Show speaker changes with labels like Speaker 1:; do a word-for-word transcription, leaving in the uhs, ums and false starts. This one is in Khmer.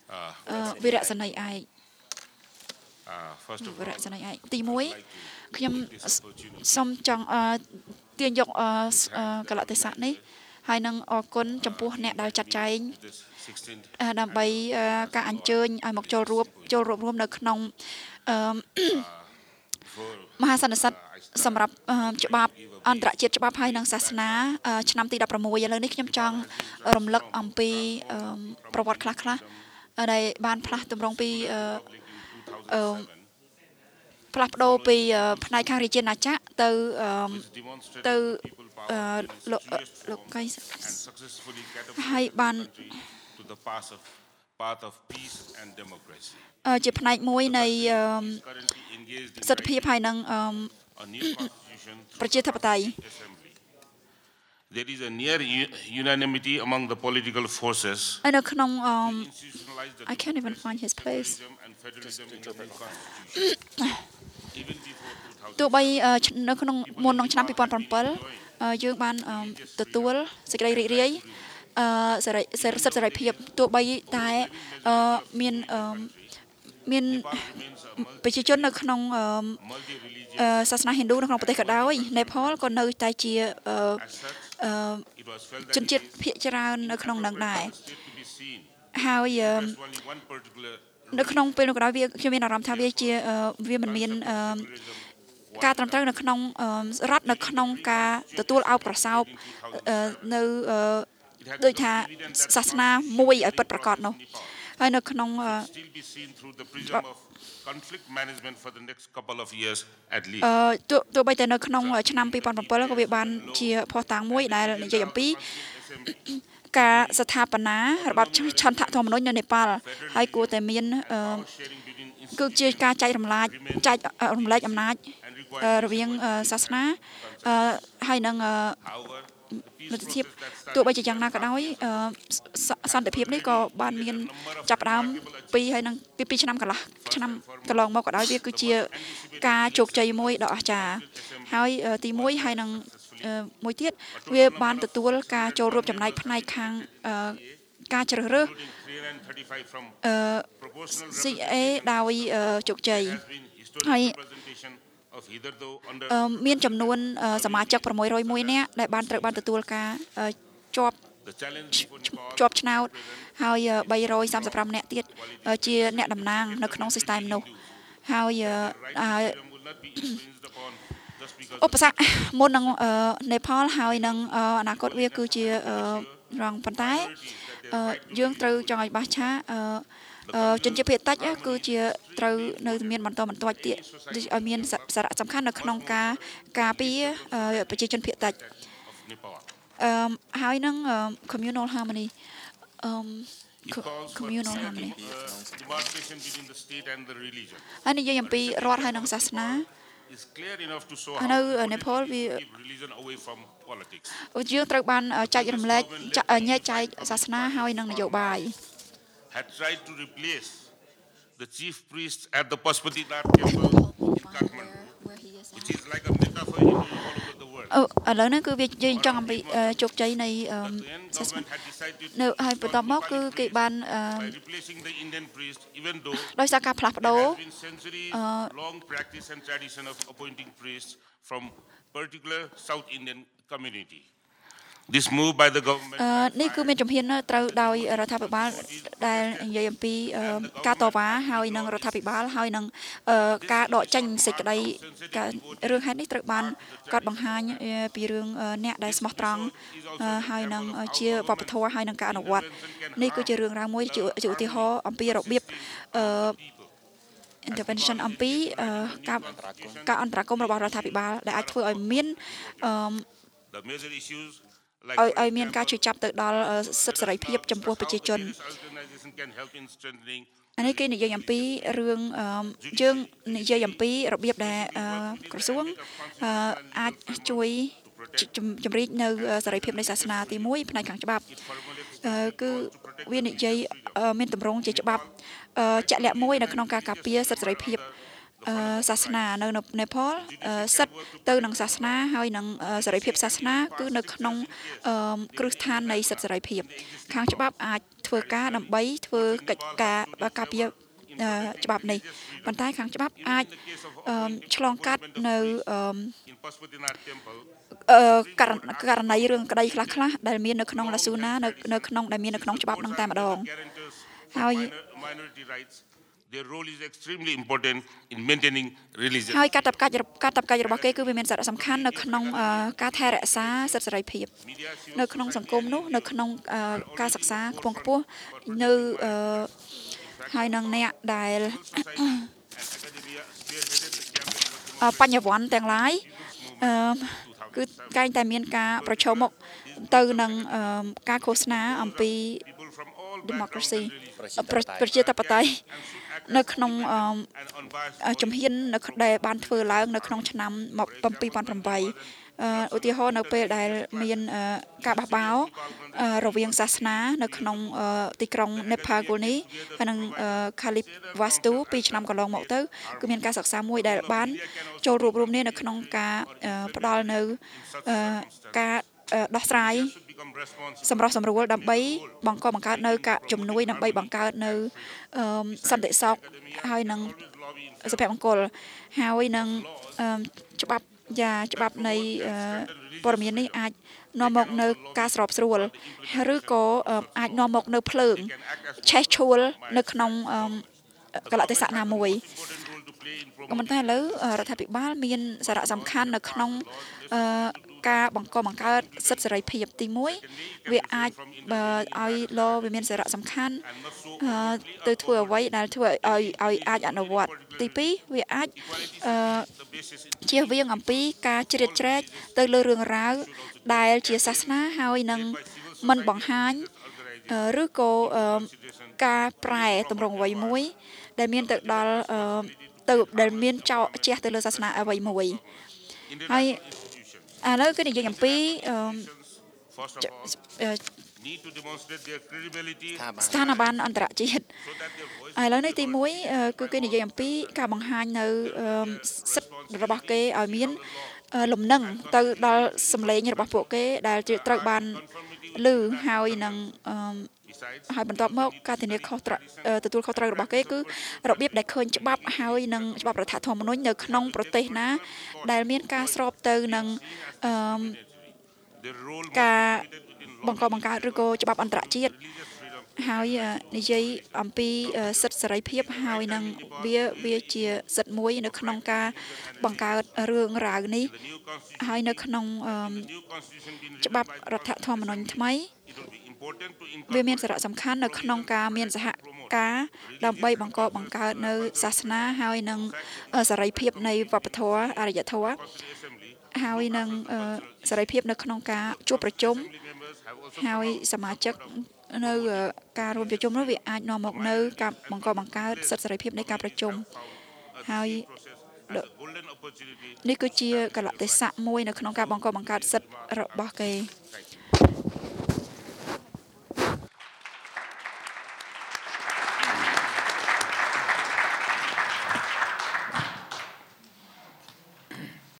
Speaker 1: វិរៈសន័យឯកវិរៈសន័យឯកទីមួយខ្ញុំសូមចង់ទាញយកកលៈទេសៈនេះហើយនឹងអរគុណចំពោះអ្នកដែលចាត់ចែងដើម្បីការអញ្ជើញឲ្យមកចូលរួមចូលរួមរួមនៅក្នុងមហាសន្និសីទសម្រាប់ច្បាប់អន្តរជាតិច្បាប់ហើយនឹងសាសនាឆ្នាំទីដប់ប្រាំមួយឥឡូវនេះខ្ញុំចង់រំលឹកអំពីប្រវត្តិខ្លះខ្លះដែលបានផ្លាស់តម្រង់ពីផ្លាស់ប្ដូរពីផ្នែកខាងរាជាណាចក្រទៅទៅលោកកៃហើយបានជាផ្នែកមួយនៃសិទ្ធិភាពហើយនឹងប្រជាធិបតេយ្យ
Speaker 2: There is a near unanimity among the political forces.
Speaker 1: នៅក្នុង I can't even find his place. ទោះបីនៅក្នុងមុនក្នុងឆ្នាំពីរពាន់ប្រាំពីរយើងបានទទួលសេចក្តីរីករាយសេរីសិទ្ធិសេរីភាពទោះបីតែមានមានប្រជាជននៅក្នុងសាសនាហិណ្ឌូនៅក្នុងប្រទេសក៏ដោយនេប៉ាល់ក៏នៅតែជាជនជាតិភាគច្រើននៅក្នុងនឹងដែរហើយនៅក្នុងពេលនោះក៏ដោយវាខ្ញុំមានអារម្មណ៍ថាវាជាវាមិនមានការត្រឹមត្រូវនៅក្នុងរដ្ឋនៅក្នុងការទទួលអោបក្រសោបនៅដូចថាសាសនាមួយឲ្យពិតប្រាកដនោះហើយនៅក្នុង
Speaker 2: conflict management for the next couple of years at least
Speaker 1: ទោះបីតែនៅក្នុងឆ្នាំពីរពាន់ប្រាំពីរក៏វាបានជាភស្តុតាងមួយដែលនិយាយអំពីការស្ថាបនារបបឆន្ទៈធម្មនុញ្ញនៅនេប៉ាល់ហើយគួរតែមានគឺជាការចែករំលែកចែករំលែកអំណាចរវាងសាសនាហើយនឹងលទ្ធភាពទោះបីជាយ៉ាងណាក៏ដោយសន្តិភាពនេះក៏បានមានចាប់ផ្ដើមពីហើយនឹងពីពីឆ្នាំកន្លះឆ្នាំកន្លងមកក៏ដោយវាគឺជាការជោគជ័យមួយដ៏អស្ចារ្យហើយទីមួយហើយនឹងមួយទៀតវាបានទទួលការចូលរួមចំណែកផ្នែកខាងការជ្រើសរើស ซี เอ ដោយជោគជ័យហើយមានចំនួនសមាជិកប្រាំមួយរយមួយនាក់ដែលបានត្រូវបានទទួលការជាប់ជាប់ឆ្នោតហើយបីរយសាមសិបប្រាំនាក់ទៀតជាអ្នកតំណាងនៅក្នុង system នោះហើយឧបសគ្គមុននឹងនេប៉ាល់ហើយនឹងអនាគតវាគឺជារងប៉ុន្តែយើងត្រូវចង់ឲ្យបាសឆាជនជាតិភាគតិចគឺជាត្រូវនៅមានបន្តបន្ទាប់ទៀតឲ្យមានសារៈសំខាន់នៅក្នុងការការពារប្រជាជនភាគតិចអឺហើយនឹង communal harmony អឺ communal harmony ហើយនិយាយអំពីរដ្ឋហើយនឹងសាសនានៅនេប៉ាល់វាយើងត្រូវបានចែករំលែកញែកចែកសាសនាហើយនឹងនយោបាយ
Speaker 2: had tried to replace the chief priest at the Pashupatinath temple in Kathmandu, which is like a metaphor all over the world.
Speaker 1: ឥឡូវនេះគឺវាយើងចង់អំពីជោគជ័យនៃសាសនានៅហើយបន្តមកគឺគេបានដោយសារការផ្លាស់ប្ដូរ
Speaker 2: long practice and tradition of appointing priests from particular South Indian community. This move by the government
Speaker 1: នេះគឺមានជំហានត្រូវដោយរដ្ឋាភិបាលដែលនិយាយអំពីការតវ៉ាហើយនឹងរដ្ឋាភិបាលហើយនឹងការដកចេញសេចក្តីរឿងហេតុនេះត្រូវបានកត់បង្ហាញពីរឿងអ្នកដែលស្មោះត្រង់ហើយនឹងជាវប្បធម៌ហើយនឹងការអនុវត្តនេះគឺជារឿងរ៉ាវមួយជាឧទាហរណ៍អំពីរបៀប intervention អំពីការការអន្តរាគមន៍របស់រដ្ឋាភិបាលដែលអាចធ្វើឲ្យមានឲ្យឲ្យមានការជួយចាប់ទៅដល់សិទ្ធិសេរីភាពចំពោះប្រជាជនអានេះគេនិយាយអំពីរឿងយើងនិយាយអំពីរបៀបដែលក្រសួងអាចជួយជំរុញនៅសេរីភាពនៃសាសនាទីមួយផ្នែកខាងច្បាប់គឺវានិយាយមានទម្រង់ជាច្បាប់ជាក់លាក់មួយនៅក្នុងការការពារសិទ្ធិសេរីភាពសាសនានៅនេប៉ាល់សិទ្ធទៅនឹងសាសនាហើយនឹងសេរីភាពសាសនាគឺនៅក្នុងគ្រឹះស្ថាននៃសិទ្ធិសេរីភាពខាងច្បាប់អាចធ្វើការដើម្បីធ្វើកិច្ចការការពារច្បាប់នេះប៉ុន្តែខាងច្បាប់អាចឆ្លងកាត់នៅករណីរឿងក្តីខ្លះៗដែលមាននៅក្នុងឡាស៊ូណានៅក្នុងដែលមាននៅក្នុងច្បាប់នឹងតែម្ដងហើយ
Speaker 2: Their role is extremely important in maintaining religion.
Speaker 1: ហើយកាតព្វកិច្ចកាតព្វកិច្ចរបស់គេគឺវាមានសារៈសំខាន់នៅក្នុងការថែរក្សាសិទ្ធិសេរីភាពនៅក្នុងសង្គមនោះនៅក្នុងការសិក្សាខ្ពង់ខ្ពស់នៅហើយនឹងអ្នកដែលបញ្ញវន្តទាំងឡាយគឺតែងតែមានការប្រឈមមុខទៅនឹងការឃោសនាអំពី democracy ប្រជាធិបតេយ្យនៅក្នុងជំហាននៅដែលបានធ្វើឡើងនៅក្នុងឆ្នាំពីរពាន់ប្រាំបីឧទាហរណ៍នៅពេលដែលមានការបះបោររវាងសាសនានៅក្នុងទីក្រុង Nepalguni ហើយនិង Kalivastu ពីឆ្នាំកន្លងមកទៅគឺមានការសិក្សាមួយដែលបានចូលរួមរួមគ្នានៅក្នុងការផ្ដល់នៅការដោះស្រាយសម្រាប់សម្រួលដើម្បីបង្កបង្កើតនៅការជំនួយដើម្បីបង្កើតនៅសន្តិសុខហើយនឹងសុភមង្គលហើយនឹងច្បាប់យ៉ាច្បាប់នៃព័ត៌មាននេះអាចនាំមកនៅការស្របស្រួលឬក៏អាចនាំមកនៅភ្លើងឆេះឆួលនៅក្នុងកលៈទេសៈណាមួយក៏ប៉ុន្តែឥឡូវរដ្ឋាភិបាលមានសារៈសំខាន់នៅក្នុងការបង្កបង្កើតសិទ្ធិសេរីភាពទីមួយវាអាចឲ្យឡវាមានសារៈសំខាន់ទៅធ្វើអ្វីដែលធ្វើឲ្យឲ្យអាចអនុវត្តទីពីរវាអាចជៀសវាងអំពីការជ្រៀតជ្រែកទៅលើរឿងរ៉ាវដែលជាសាសនាហើយនឹងមិនបង្ហាញឬក៏ការប្រែតម្រង់អ្វីមួយដែលមានទៅដល់ទៅដែលមានចោទជះទៅលើសាសនាអ្វីមួយហើយឥឡូវគឺនិយាយអំពីស្ថានប័នអន្តរជាតិឥឡូវនេះទីមួយគឺគេនិយាយអំពីការបង្ហាញនៅសិទ្ធិរបស់គេឲ្យមានលំនឹងទៅដល់សម្លេងរបស់ពួកគេដែលត្រូវបានឮហើយនឹងហើយបន្ទាប់មកការធានាខុសត្រូវទទួលខុសត្រូវរបស់គេគឺរបៀបដែលឃើញច្បាប់ហើយនឹងច្បាប់រដ្ឋធម្មនុញ្ញនៅក្នុងប្រទេសណាដែលមានការស្របទៅនឹងការបង្កបង្កើតឬក៏ច្បាប់អន្តរជាតិហើយនិយាយអំពីសិទ្ធិសេរីភាពហើយនឹងវាវាជាសិទ្ធិមួយនៅក្នុងការបង្កើតរឿងរ៉ាវនេះហើយនៅក្នុងច្បាប់រដ្ឋធម្មនុញ្ញថ្មីវាមានសារៈសំខាន់នៅក្នុងការមានសហការដើម្បីបង្កបង្កើតនៅសាសនាហើយនឹងសេរីភាពនៃវប្បធម៌អរិយធម៌ហើយនឹងសេរីភាពនៅក្នុងការជួបប្រជុំហើយសមាជិកនៅការរួមប្រជុំនោះវាអាចនាំមកនៅការបង្កបង្កើតសិទ្ធិសេរីភាពនៃការប្រជុំហើយនេះគឺជាកលៈទេសៈមួយនៅក្នុងការបង្កបង្កើតសិទ្ធិរបស់គេ